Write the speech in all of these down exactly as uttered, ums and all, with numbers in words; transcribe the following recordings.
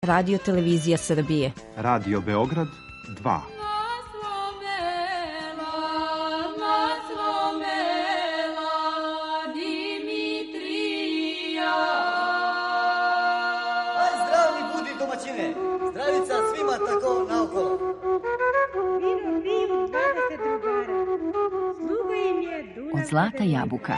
Radio Televizija Srbije. Radio Beograd dva. Zdravica svima tako naokolo. Vino piju dvadeset drugara. Sluga im je Dunav. Od zlata jabuka.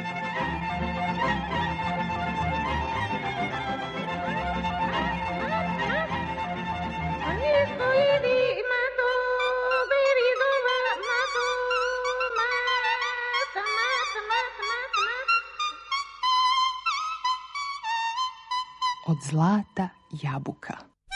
Od zlata jabuka.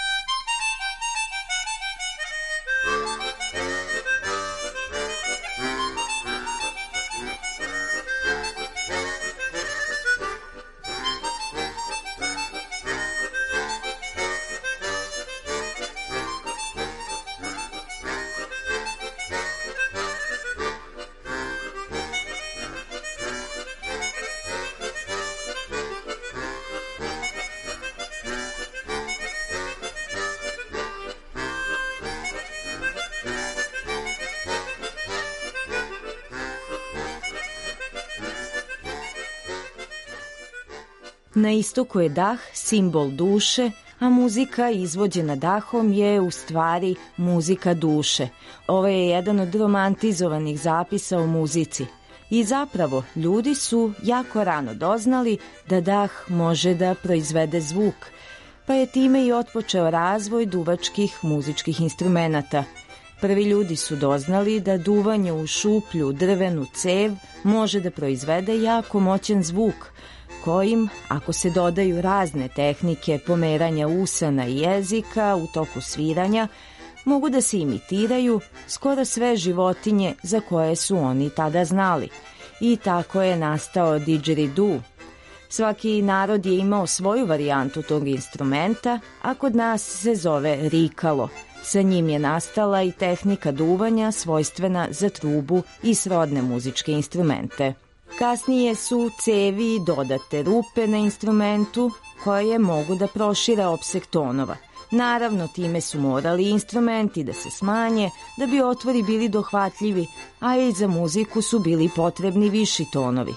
Na istoku je dah simbol duše, a muzika izvođena dahom je u stvari muzika duše. Ovo je jedan od romantizovanih zapisa o muzici. I zapravo, ljudi su jako rano doznali da dah može da proizvede zvuk, pa je time i otpočeo razvoj duvačkih muzičkih instrumenata. Prvi ljudi su doznali da duvanje u šuplju drvenu cev može da proizvede jako moćan zvuk, kojim, ako se dodaju razne tehnike pomeranja usana i jezika u toku sviranja, mogu da se imitiraju skoro sve životinje za koje su oni tada znali. I tako je nastao didgeridoo. Svaki narod je imao svoju varijantu tog instrumenta, a kod nas se zove rikalo. Sa njim je nastala i tehnika duvanja svojstvena za trubu i srodne muzičke instrumente. Kasnije su cevi dodate rupe na instrumentu koje mogu da prošire opseg tonova. Naravno, time su morali instrumenti da se smanje da bi otvori bili dohvatljivi, a i za muziku su bili potrebni viši tonovi.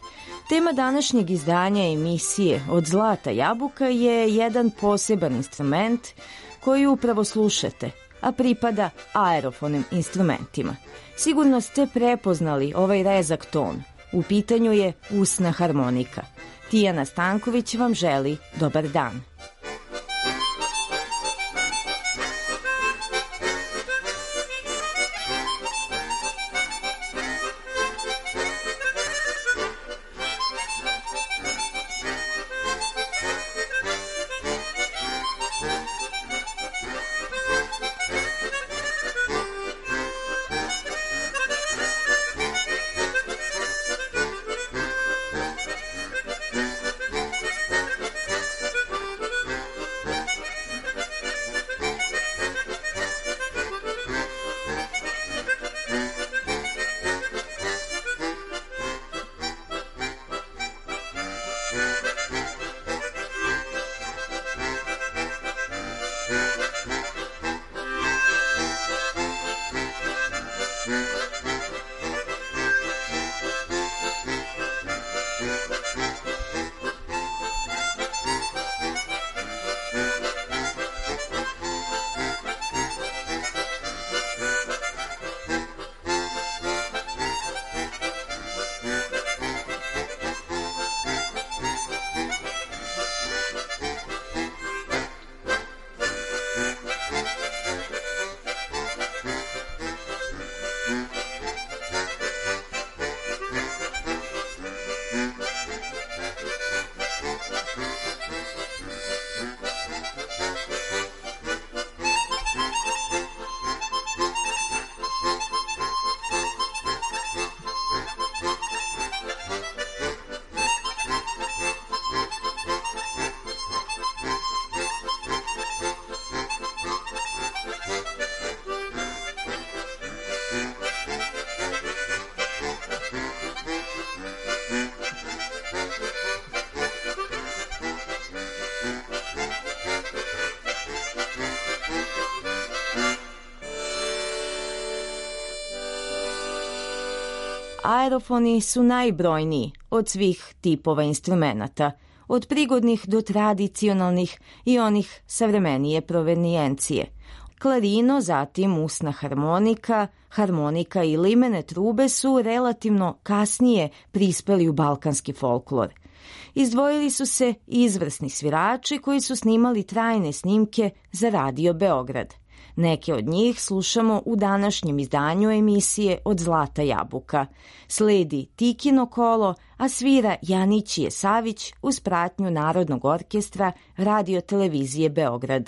Tema današnjeg izdanja emisije Od zlata jabuka je jedan poseban instrument koji upravo slušate, a pripada aerofonim instrumentima. Sigurno ste prepoznali ovaj rezak ton. U pitanju je usna harmonika. Tijana Stanković vam želi dobar dan. Aerofoni su najbrojniji od svih tipova instrumenata, od prigodnih do tradicionalnih i onih savremenije provenijencije. Klarino, zatim usna harmonika, harmonika i limene trube su relativno kasnije prispeli u balkanski folklor. Izdvojili su se izvrsni svirači koji su snimali trajne snimke za Radio Beograd. Neke od njih slušamo u današnjem izdanju emisije Od zlata jabuka. Sledi Tikino kolo, a svira Janićije Savić uz pratnju Narodnog orkestra Radio Televizije Beograd.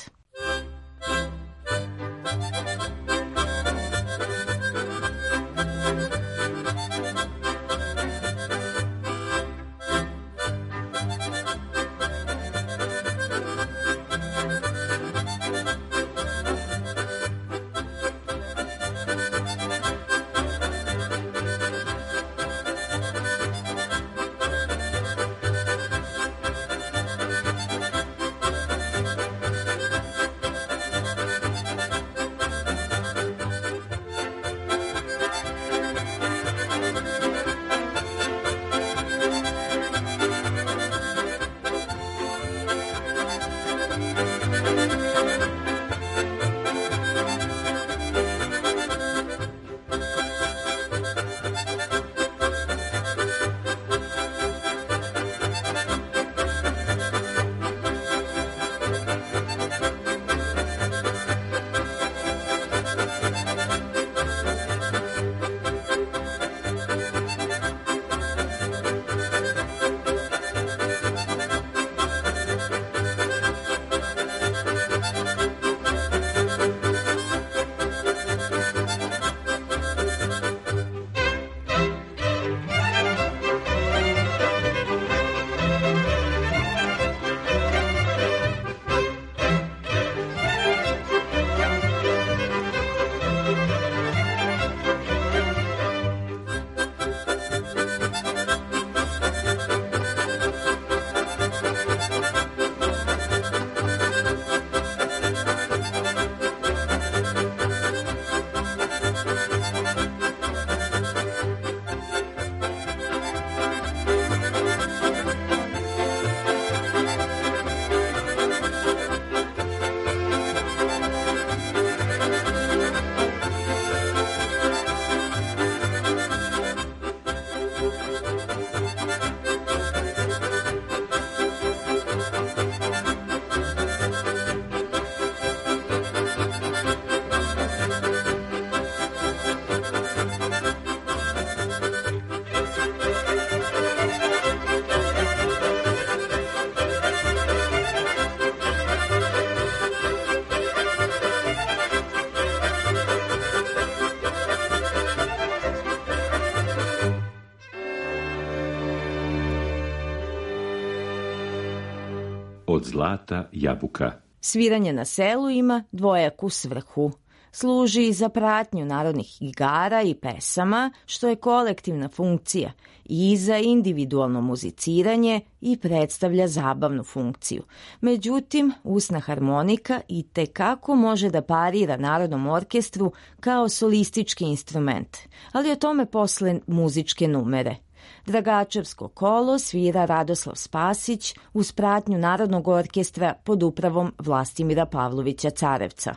Od zlata jabuka. Sviranje na selu ima dvojaku svrhu. Služi za pratnju narodnih igara i pesama, što je kolektivna funkcija, i za individualno muziciranje i predstavlja zabavnu funkciju. Međutim, usna harmonika i tekako može da parira Narodnom orkestru kao solistički instrument, ali o tome posle muzičke numere. Dragačevsko kolo svira Radoslav Spasić uz pratnju Narodnog orkestra pod upravom Vlastimira Pavlovića Carevca.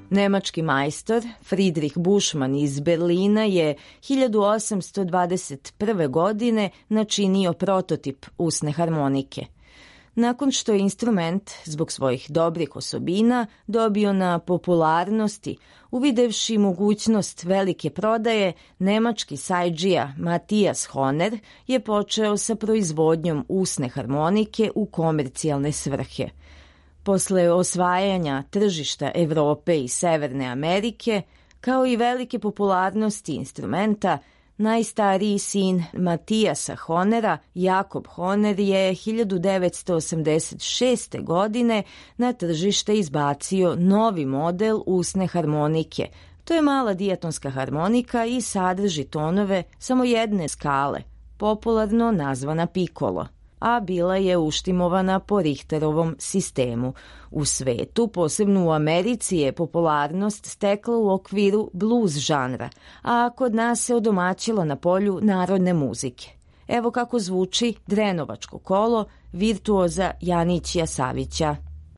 Nemački majstor Friedrich Buschmann iz Berlina je hiljadu osamsto dvadeset prve. godine načinio prototip usne harmonike. Nakon što je instrument, zbog svojih dobrih osobina, dobio na popularnosti, uvidevši mogućnost velike prodaje, nemački sajdžija Matthias Hohner je počeo sa proizvodnjom usne harmonike u komercijalne svrhe. Posle osvajanja tržišta Evrope i Severne Amerike, kao i velike popularnosti instrumenta, najstariji sin Matijasa Hohnera, Jakob Hohner, je hiljadu devetsto osamdeset šeste. godine na tržište izbacio novi model usne harmonike. To je mala dijatonska harmonika i sadrži tonove samo jedne skale, popularno nazvana pikolo, a bila je uštimovana po Richterovom sistemu. U svetu, posebno u Americi, je popularnost stekla u okviru blues žanra, a kod nas se odomaćilo na polju narodne muzike. Evo kako zvuči Drenovačko kolo virtuoza Janićija Savića.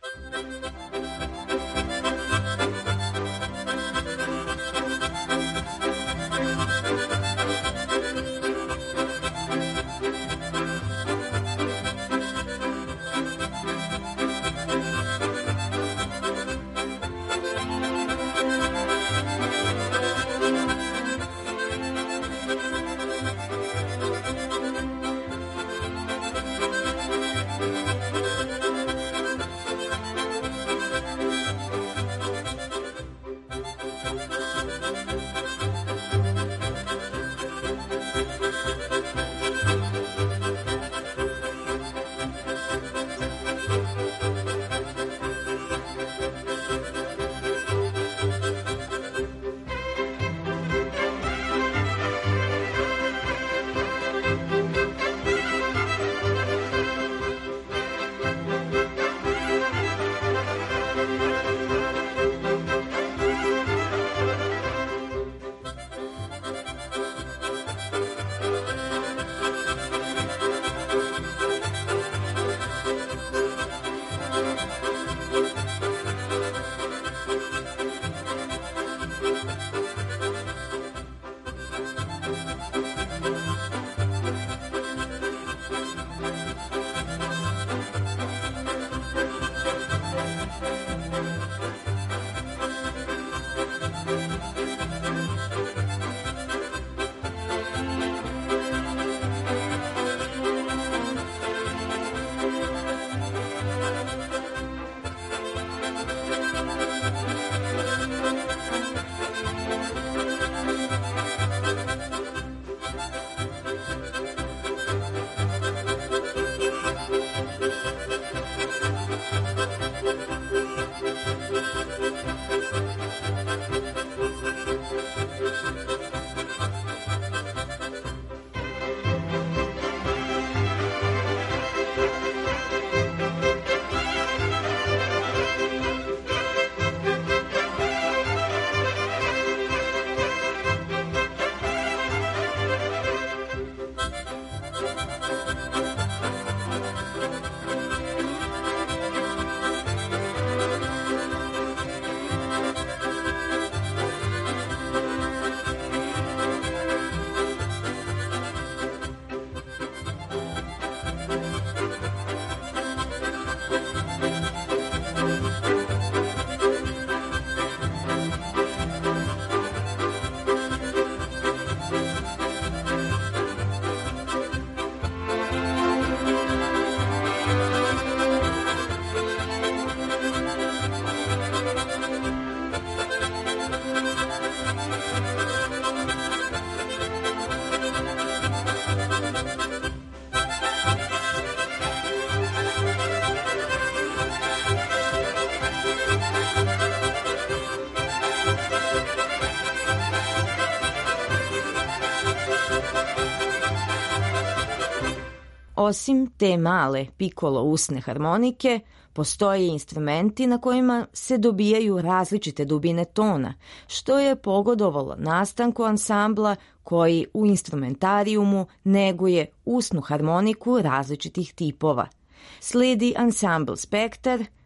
Osim te male pikolo usne harmonike, postoje instrumenti na kojima se dobijaju različite dubine tona, što je pogodovalo nastanku ansambla koji u instrumentarijumu neguje usnu harmoniku različitih tipova. Sledi ansambl Spektar,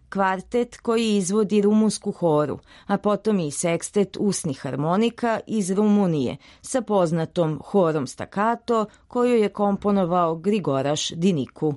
kvartet koji izvodi rumunsku horu, a potom i sekstet usnih harmonika iz Rumunije sa poznatom horom stakato koju je komponovao Grigoraš Diniku.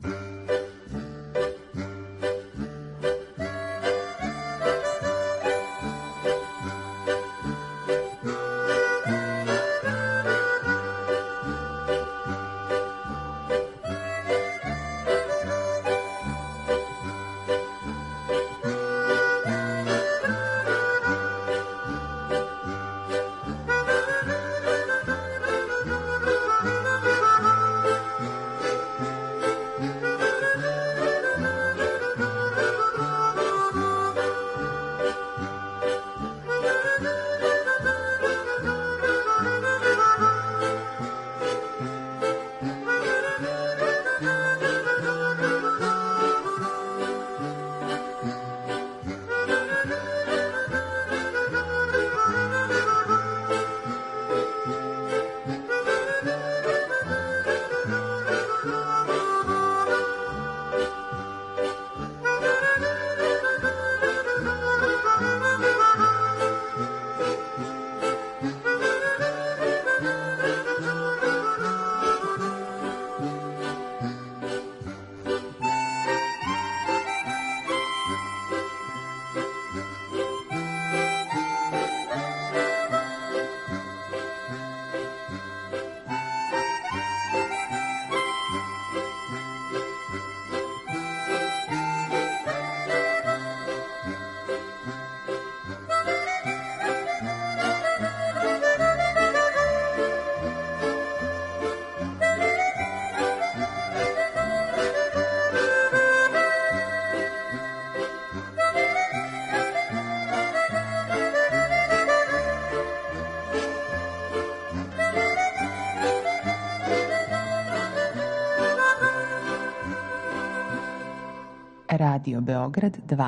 Radio Beograd dva.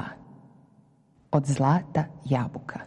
Od zlata jabuka.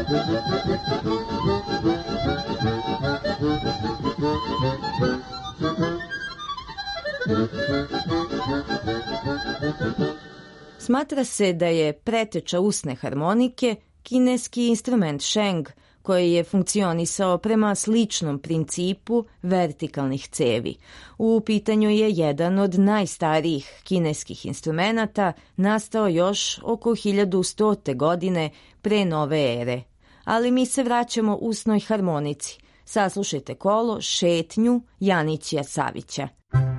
Smatra se da je preteča usne harmonike kineski instrument sheng, koji je funkcionisao prema sličnom principu vertikalnih cevi. U pitanju je jedan od najstarijih kineskih instrumenata, nastao još oko hiljadu stote godine pre nove ere. Ali mi se vraćamo usnoj harmonici. Saslušajte kolo Šetnju Janića Savića.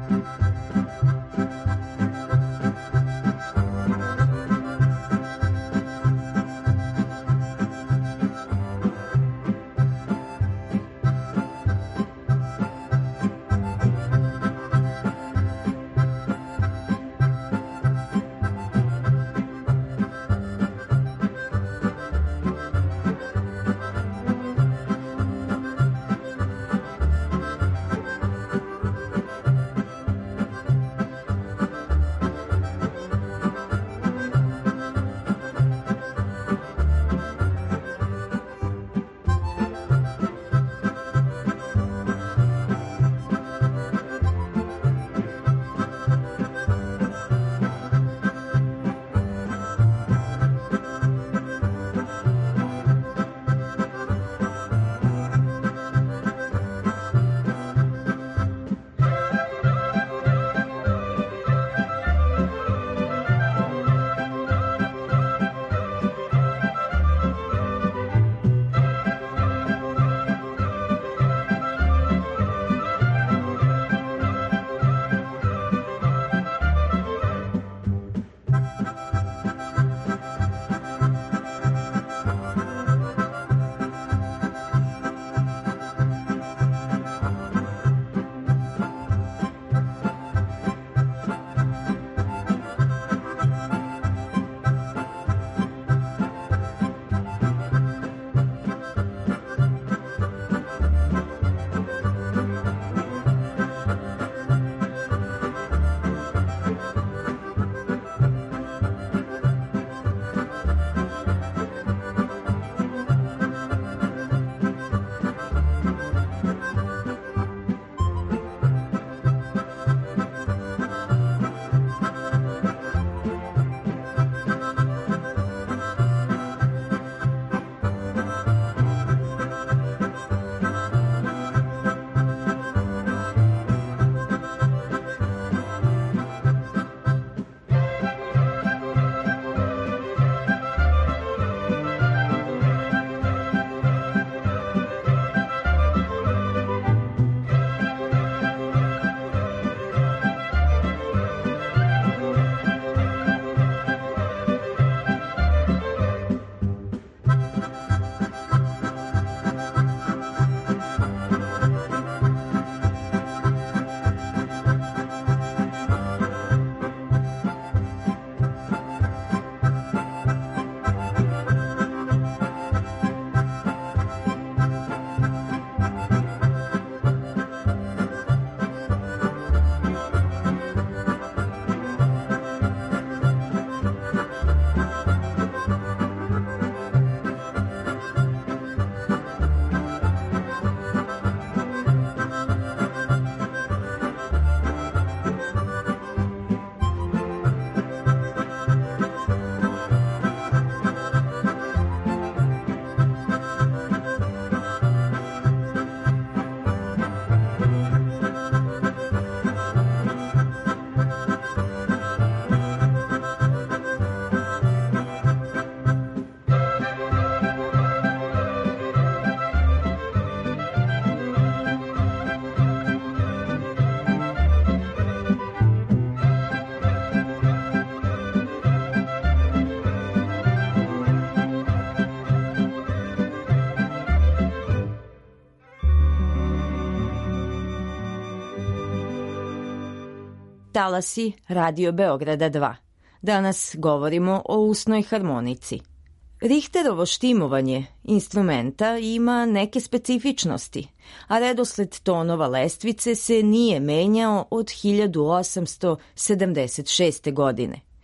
Talasi Radio Beograda dva. Danas govorimo o usnoj harmonici. Richterovo štimovanje instrumenta ima neke specifičnosti, a redosled tonova lestvice se nije menjao od hiljadu osamsto sedamdeset šeste. godine.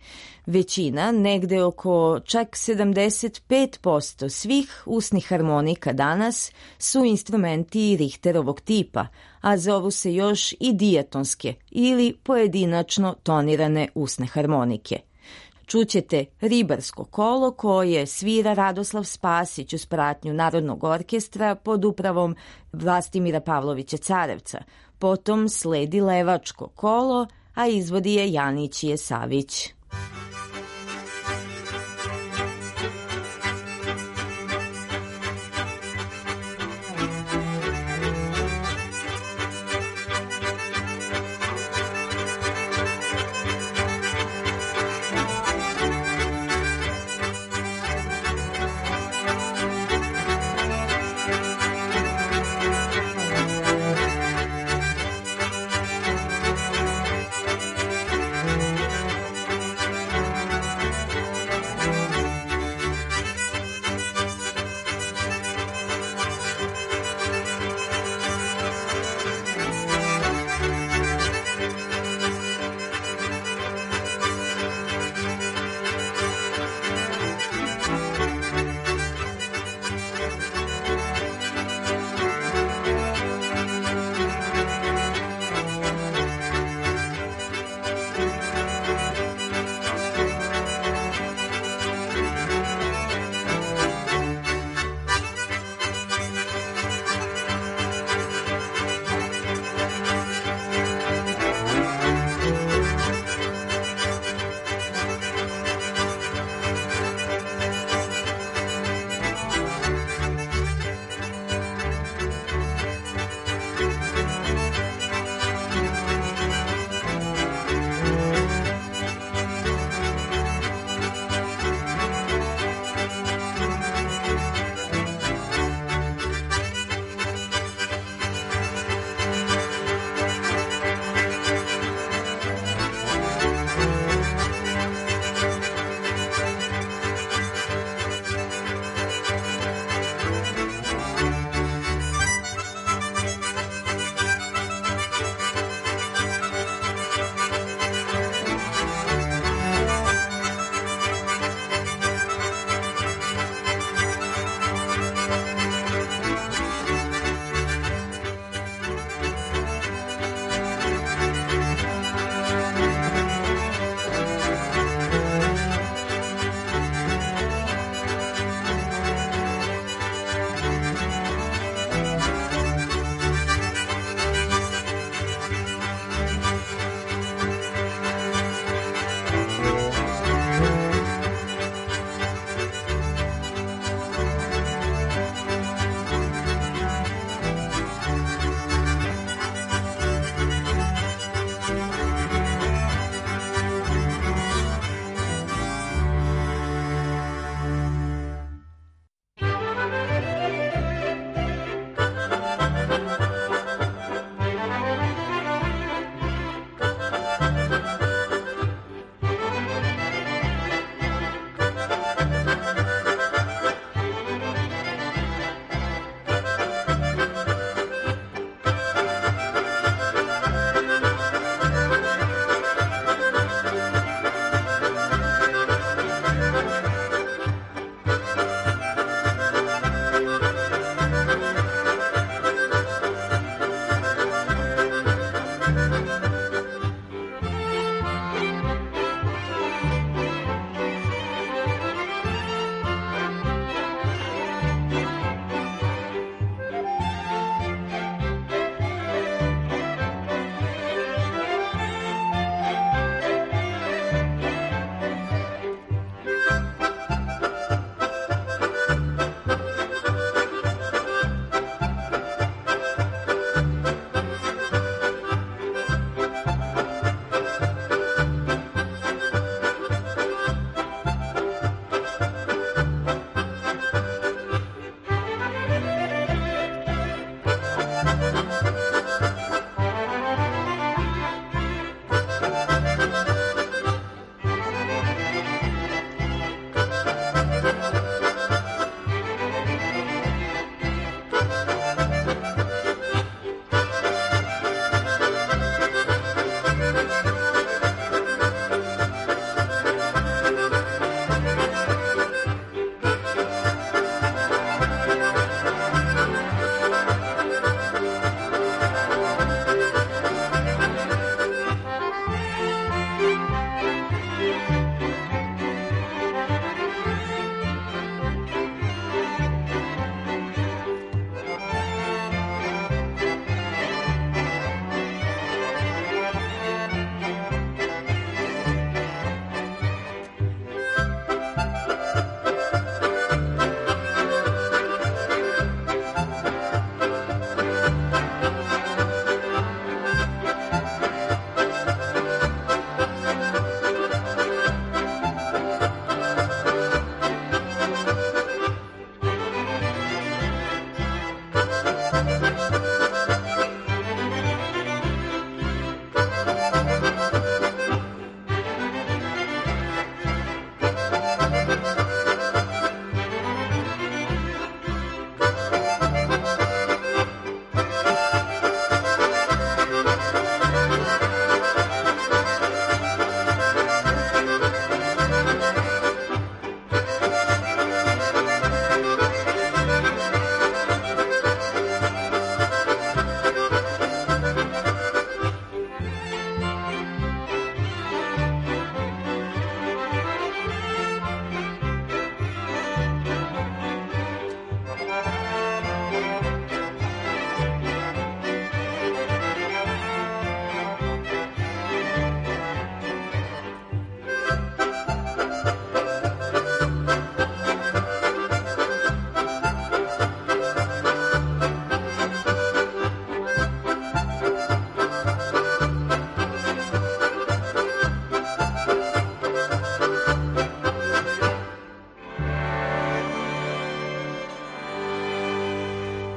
Većina, negde oko čak sedamdeset pet posto svih usnih harmonika danas su instrumenti Richterovog tipa, a zovu se još i dijatonske ili pojedinačno tonirane usne harmonike. Čućete ribarsko kolo koje svira Radoslav Spasić uz pratnju Narodnog orkestra pod upravom Vlastimira Pavlovića Carevca. Potom sledi levačko kolo, a izvodi je Janićije Savić.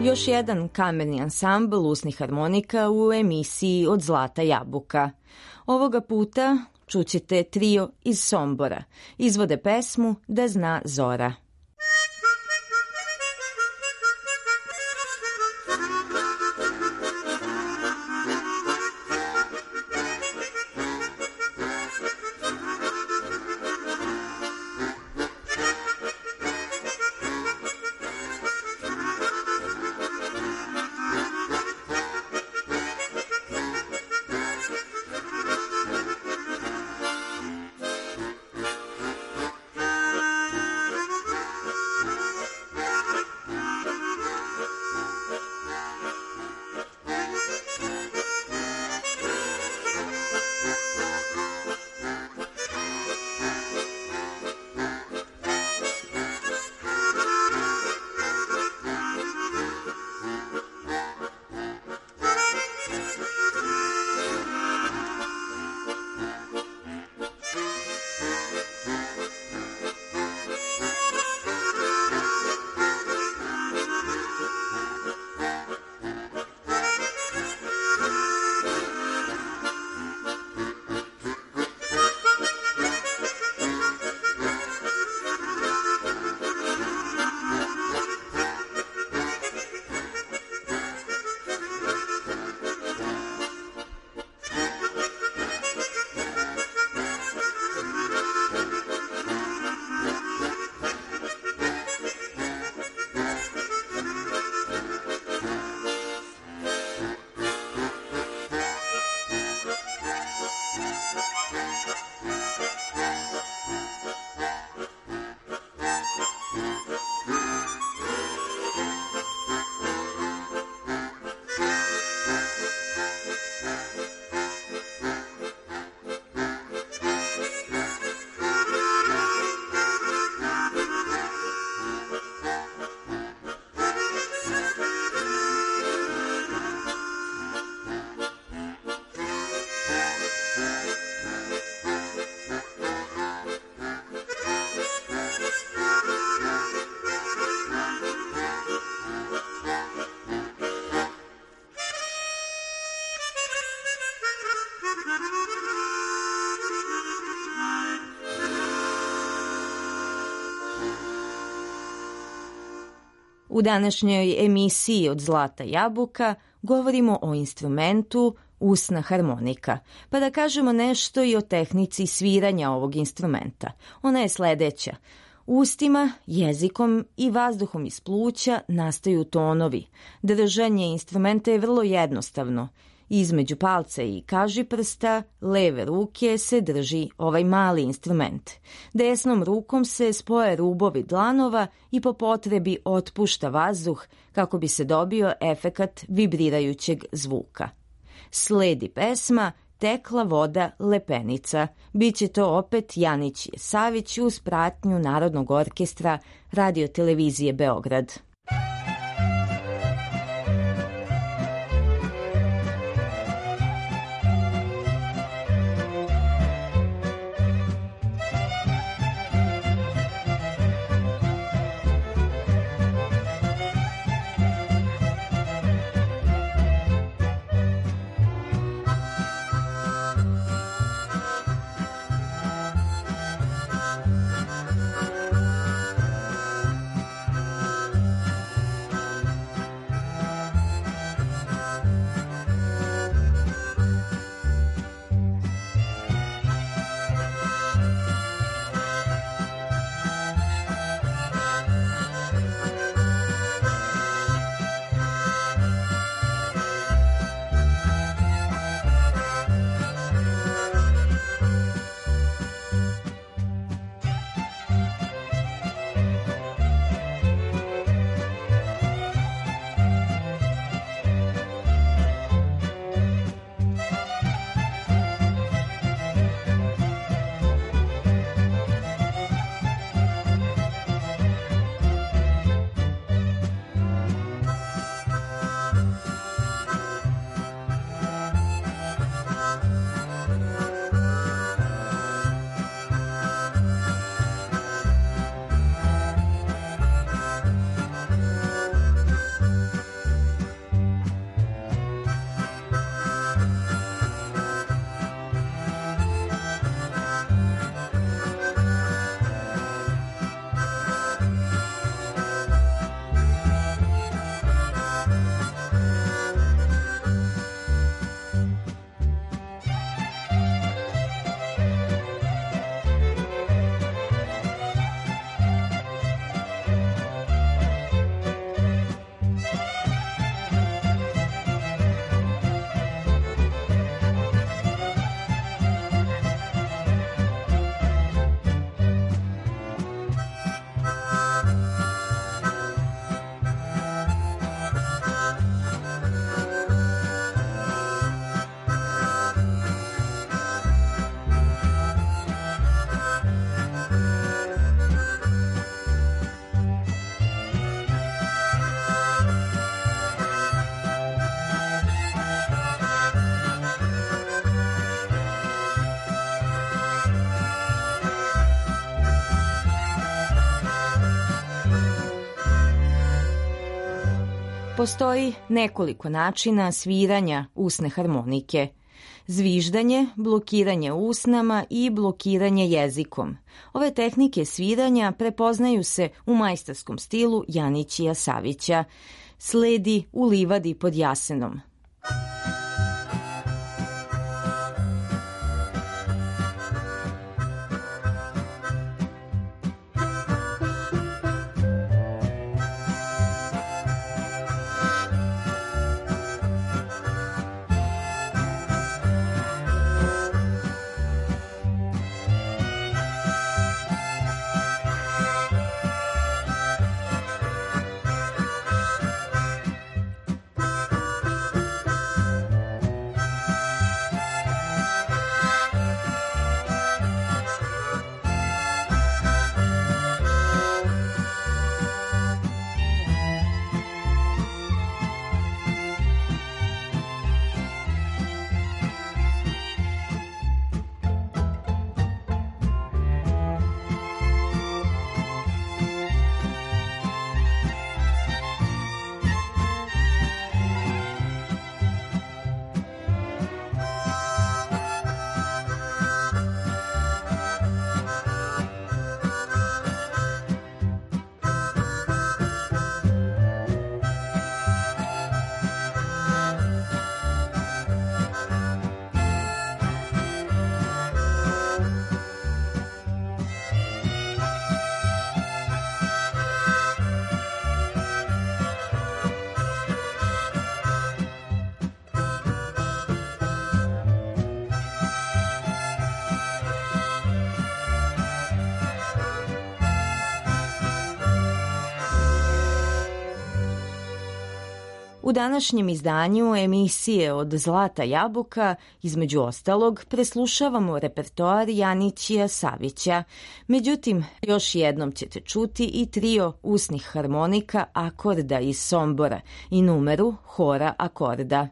Još jedan kamerni ansambl usnih harmonika u emisiji Od zlata jabuka. Ovoga puta čućete trio iz Sombora. Izvode pesmu Da zna zora. U današnjoj emisiji Od zlata jabuka govorimo o instrumentu usna harmonika, pa da kažemo nešto i o tehnici sviranja ovog instrumenta. Ona je sledeća. Ustima, jezikom i vazduhom iz pluća nastaju tonovi. Držanje instrumenta je vrlo jednostavno. Između palca i kažiprsta leve ruke se drži ovaj mali instrument. Desnom rukom se spoje rubovi dlanova i po potrebi otpušta vazduh kako bi se dobio efekat vibrirajućeg zvuka. Sledi pesma Tekla voda lepenica. Biće to opet Janić Savić uz pratnju Narodnog orkestra Radio-televizije Beograd. Postoji nekoliko načina sviranja usne harmonike. Zviždanje, blokiranje usnama i blokiranje jezikom. Ove tehnike sviranja prepoznaju se u majstarskom stilu Janićija Savića. Sledi U livadi pod Jasenom. U današnjem izdanju emisije Od zlata jabuka, između ostalog, preslušavamo repertoar Janićija Savića. Međutim, još jednom ćete čuti i trio usnih harmonika akorda iz Sombora i numeru hora akorda.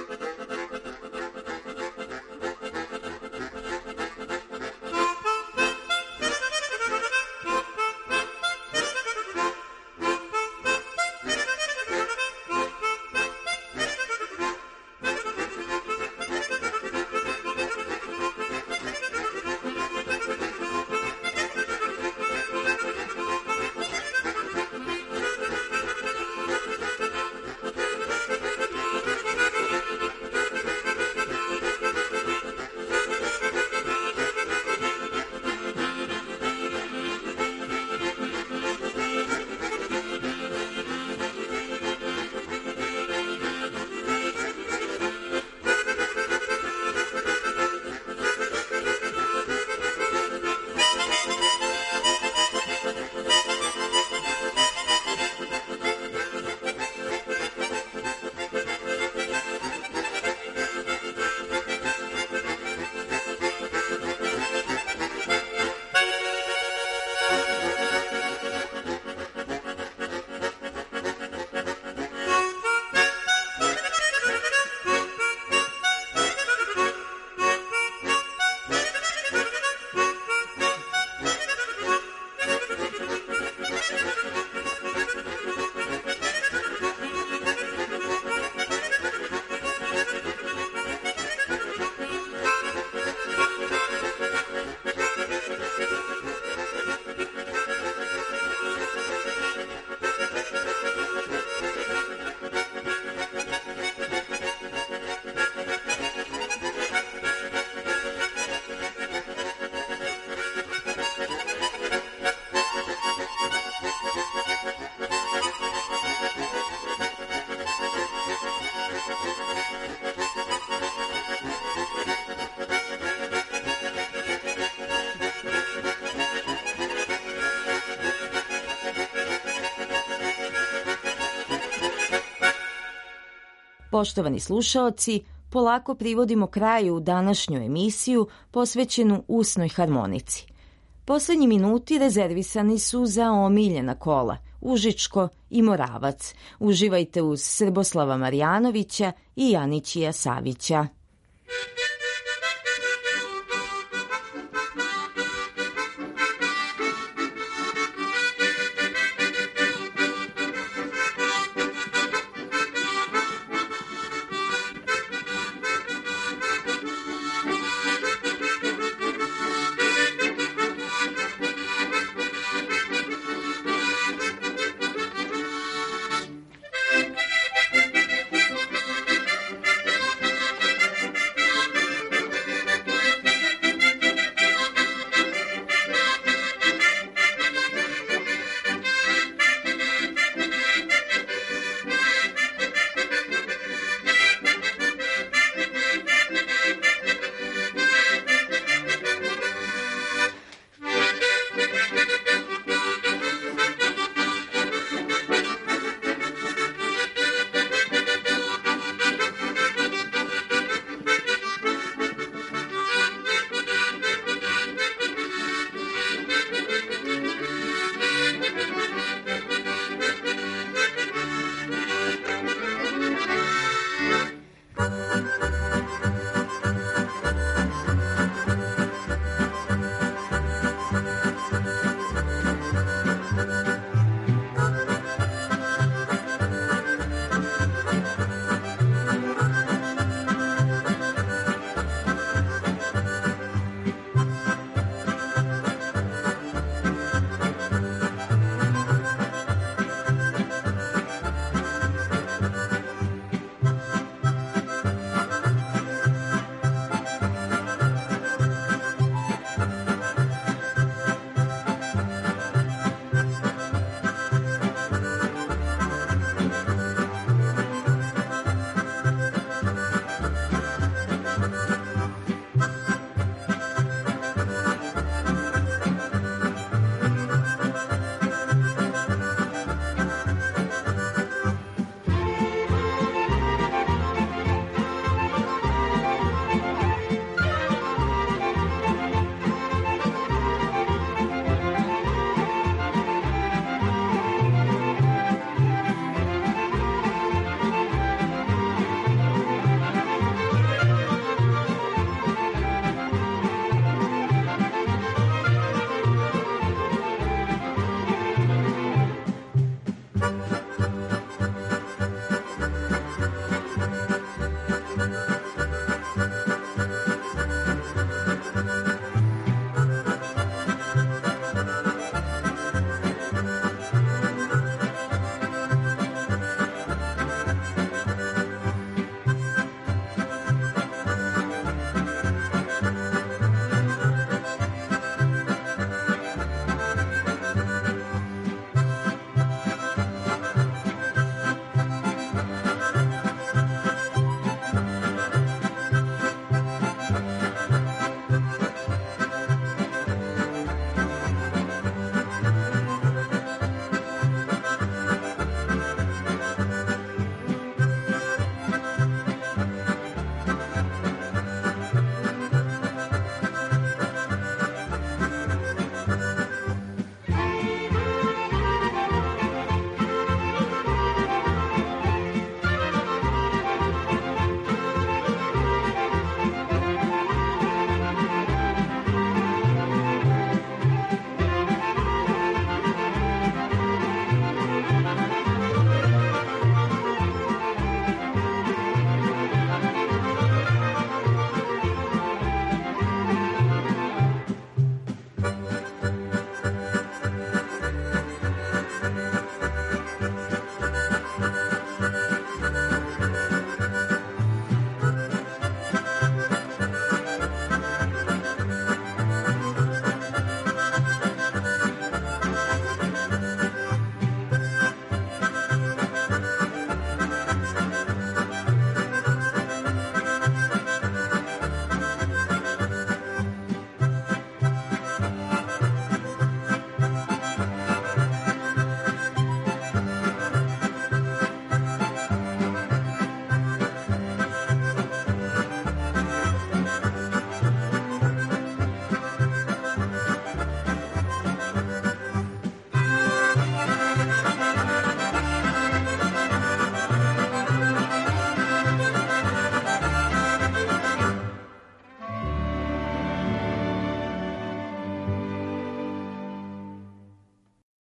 Poštovani slušaoci, polako privodimo kraju današnju emisiju posvećenu usnoj harmonici. Poslednji minuti rezervisani su za omiljena kola, Užičko i Moravac. Uživajte uz Srboslava Marjanovića i Janićija Savića.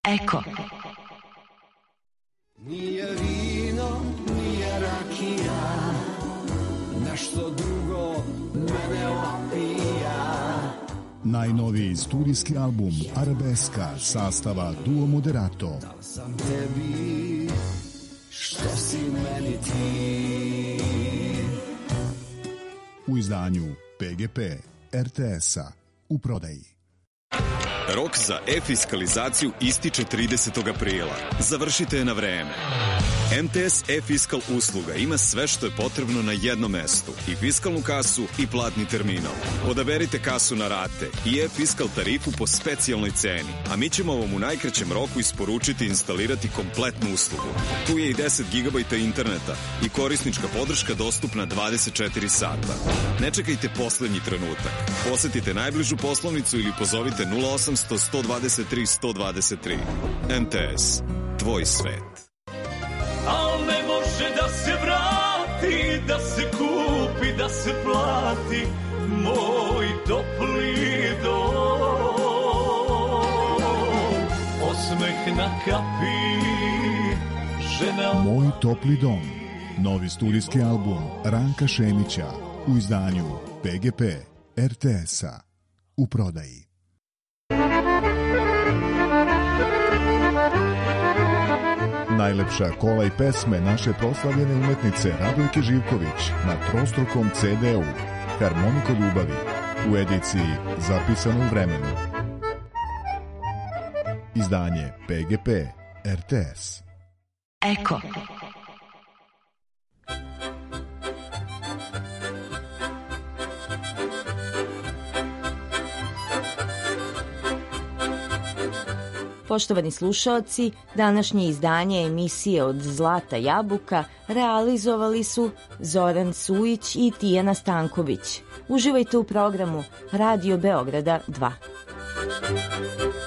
Eko. Nije vino, nije rakija, nešto drugo mene opija. Najnoviji studijski album Arabeska sastava Duo Moderato. Dal sam tebi što si meni ti. U izdanju P G P R T S-a u prodaji. Rok za e-fiskalizaciju ističe tridesetog aprila. Završite je na vreme. M T S e-fiskal usluga ima sve što je potrebno na jednom mestu. I fiskalnu kasu i platni terminal. Odaberite kasu na rate i e-fiskal tarifu po specijalnoj ceni. A mi ćemo vam u najkraćem roku isporučiti i instalirati kompletnu uslugu. Tu je i deset gigabajta interneta i korisnička podrška dostupna dvadeset četiri sata. Ne čekajte poslednji trenutak. Posetite najbližu poslovnicu ili pozovite nula osam sto sto dvadeset tri sto dvadeset tri. M T S. Tvoj svet. Al ne može da se vrati, da se kupi, da se plati moj topli dom. Osmeh na kapi, žena... Moj topli dom. Novi studijski album Ranka Šemića u izdanju P G P R T S-a u prodaji. Najlepša kola i pesme naše proslavljene umetnice Radojke Živković na trostrukom ce de-u Harmoniko ljubavi u ediciji Zapisano u vremenu. Izdanje P G P R T S. Eko. Poštovani slušaoci, današnje izdanje emisije Od zlata jabuka realizovali su Zoran Sujić i Tijana Stanković. Uživajte u programu Radio Beograda dva.